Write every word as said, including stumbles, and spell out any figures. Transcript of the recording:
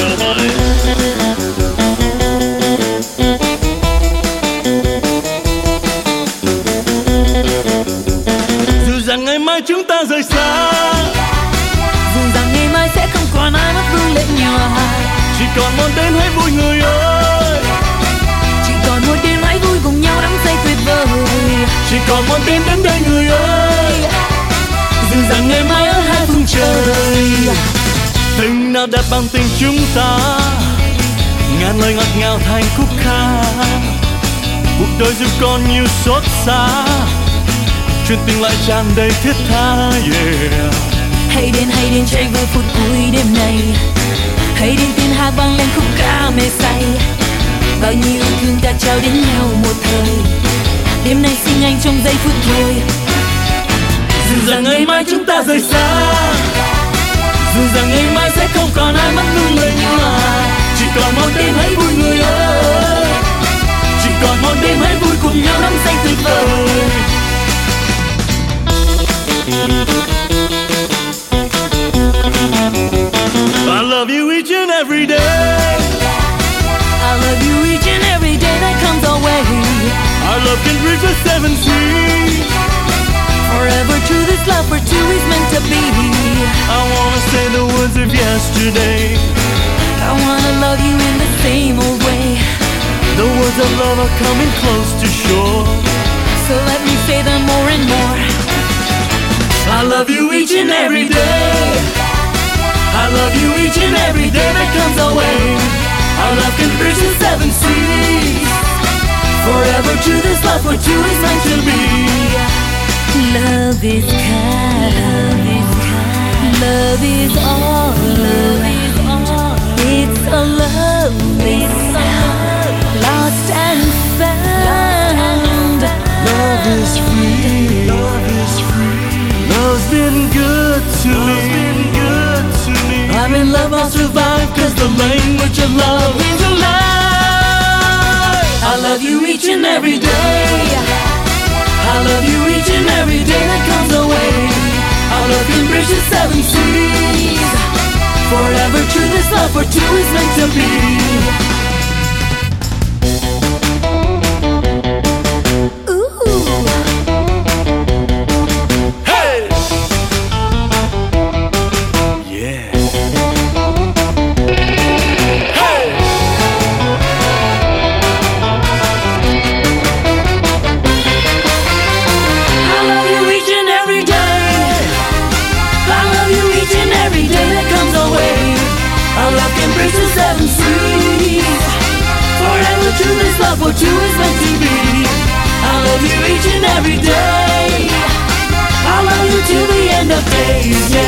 Dù rằng ngày mai chúng ta rời xa, dù rằng ngày mai sẽ không còn ai mắt vương lệ nhòa, chỉ còn một đêm hãy vui người ơi, chỉ còn một đêm hãy vui cùng nhau đắm say tuyệt vời, chỉ còn một đêm đến đây người ơi. Dù rằng ngày mai ở hai phương trời, tình nào đẹp bằng tình chúng ta, ngàn lời ngọt ngào thành khúc ca. Cuộc đời dù còn nhiều xót xa, chuyện tình lại tràn đầy thiết tha. Yeah. Hãy đến hãy đến chạy vào phút cuối đêm này, hãy đến tiếng hát vang lên khúc ca mê say. Bao nhiêu yêu thương ta trao đến nhau một thời, đêm nay xin anh trong giây phút thôi. Dù rằng ngày mai chúng ta rời xa, dù rằng ngày mai sẽ không còn ai mắt lung lời nhòa, chỉ còn một đêm hãy vui người ơi, chỉ còn một đêm hãy vui cùng nhau đắm say tuyệt vời. I love you each and every day, I love you each and every day that comes our way. our love can reach the seven seas. Forever true, this love for two is meant to be. I wanna say the words of yesterday, I wanna love you in the same old way. the words of love are coming close to shore. So let me say them more and more. I love you each and every day, I love you each and every day that comes our way. Our love can bridge the seven seas. Forever true, this love for two is meant to be. Love is kind, love is all, love is all. It's a love, it's a love, lost and found. Love is free, love is free. Love's been good to me, good to me. I'm in love, I'll survive, cause the language of love is alive. I love you each and every day, I love you each and every day that comes away. Our love can bridge the seven seas. Forever true, this love for two is meant to be. Seven seas. Forever true, this love for two is meant to be. I love you each and every day, I love you till the end of days. Yeah.